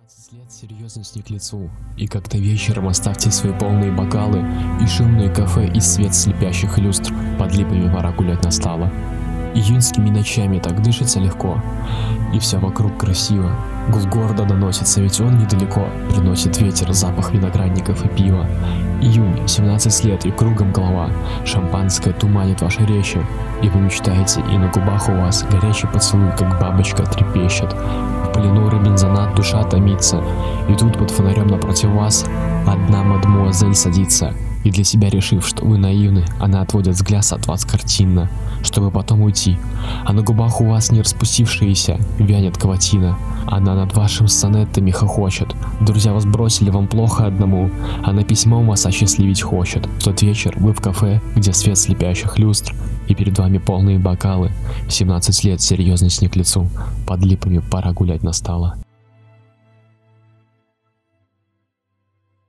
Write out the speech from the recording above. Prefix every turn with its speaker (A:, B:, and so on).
A: 17 лет серьезность не к лицу, и как-то вечером оставьте свои полные бокалы и шумные кафе и свет слепящих люстр, под липами пора гулять настало. Июньскими ночами так дышится легко, и все вокруг красиво. Гул города доносится, ведь он недалеко, приносит ветер запах виноградников и пива. Июнь, 17 лет и кругом голова, шампанское туманит ваши речи, и вы мечтаете, и на губах у вас горячий поцелуй, как бабочка трепещет. В плену робинзонат душа томится, и тут под фонарем напротив вас одна мадемуазель садится, и для себя решив, что вы наивны, она отводит взгляд от вас картинно, чтобы потом уйти, а на губах у вас не распустившаяся вянет каватина. Она над вашим сонетами хохочет, друзья вас бросили, вам плохо одному, она письмом вас осчастливить хочет. В тот вечер вы в кафе, где свет слепящих люстр, и перед вами полные бокалы. 17 лет серьезность не к лицу, под липами пора гулять настало.